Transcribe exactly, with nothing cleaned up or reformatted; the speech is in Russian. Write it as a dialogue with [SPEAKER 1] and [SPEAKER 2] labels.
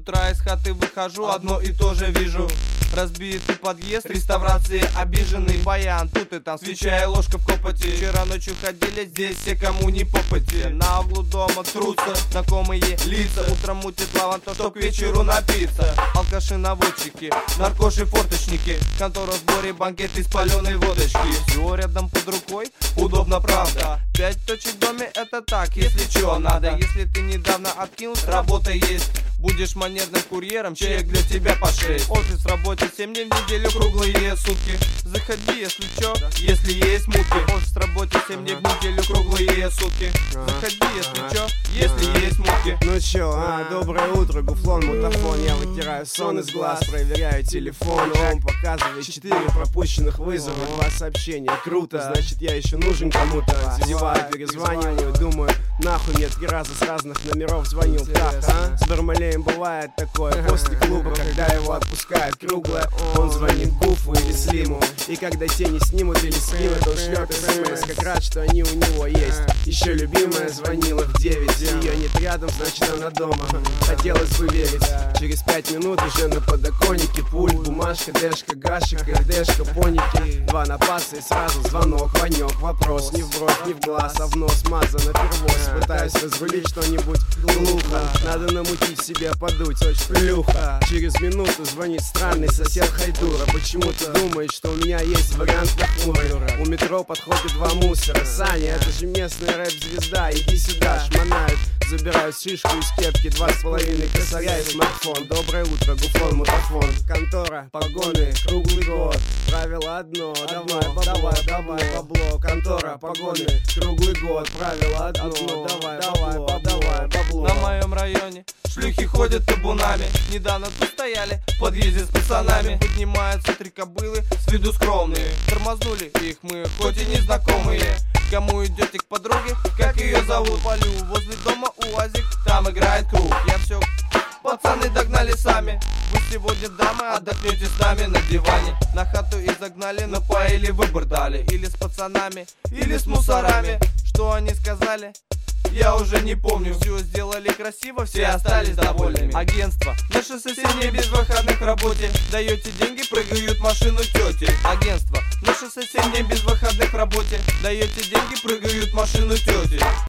[SPEAKER 1] утра из хаты выхожу, одно и то же вижу. Разбитый подъезд, реставрации, обиженный баян. Тут и там свеча и ложка в копоти. Вчера ночью ходили здесь все, кому не попади. На углу дома трутся знакомые лица. Утром мутит лаван, чтоб к вечеру напиться. Алкаши, наводчики, наркоши, форточники. Контора в сборе, банкет из паленой водочки. Все рядом под рукой, удобно, правда. Пять точек в доме, это так, если чё надо. Если ты недавно откинулся, работа есть. Будешь манерным курьером, чек для тебя по шесть. Офис в работе семь дней в неделю, круглые сутки. Заходи, если чё, если есть мутки. Офис в работе семь дней в неделю, круглые сутки. Заходи, если чё, если есть мутки.
[SPEAKER 2] Ну чё, а, доброе утро, гуфлон, мутафон. Я вытираю сон из глаз, проверяю телефон. Он показывает четыре пропущенных вызова, два сообщения. Круто, значит я еще нужен кому-то. Зеваю, перезваниваю, думаю, нахуй мне три раза с разных номеров звонил. Так, а? С Бармалеем бывает такое. После клуба, когда его отпускают круглое, он звонит Гуфу или Слиму. И когда те не снимут или снимут, он шлет смс, как рад, что они у него есть. Еще любимая звонила в девять. Ее нет рядом, значит она дома. Хотелось бы верить. Через пять минут уже на подоконнике пульт, бумажка, дэшка, гашек, дэшка, поники. Два напаса и сразу звонок, ванек, вопрос. Не в бровь, не в глаз, а в нос, маза напервоз. Пытаюсь разрулить что-нибудь глухо. Надо намутить себе, подуть, плюха. Через минуту звонит странный сосед Хайдура. Почему-то думает, что у меня есть вариант нахмурый. У метро подходит два мусора. Саня, это же местная рэп-звезда, иди сюда, шмонают. Забираю шишку из кепки, два с половиной косаря и смартфон. Доброе утро, гуфлон, мутафон. Контора, погоны, круглый год. Правило одно, давай, давай, давай, бабло. Контора, погоны, круглый год. Правило одно, давай, давай, давай, бабло.
[SPEAKER 1] На моем районе шлюхи ходят табунами. Недавно тут стояли в подъезде с пацанами. Поднимаются три кобылы, с виду скромные. Тормознули их мы, хоть и незнакомые. Кому идете к подруге, как ее зовут? Полю возле дома УАЗик, там играет круг. Я все, пацаны догнали сами. Вы сегодня, дамы, отдохнете с нами на диване. На хату и загнали, напоили, выбор дали. Или с пацанами, или с мусорами. Что они сказали? Я уже не помню. Все сделали красиво, все остались довольными. Агентство, наше соседнее без выходных в работе. Даете деньги, прыгают машину тети. Агентство, наше соседнее без выходных в работе. Даете деньги, прыгают машину тети.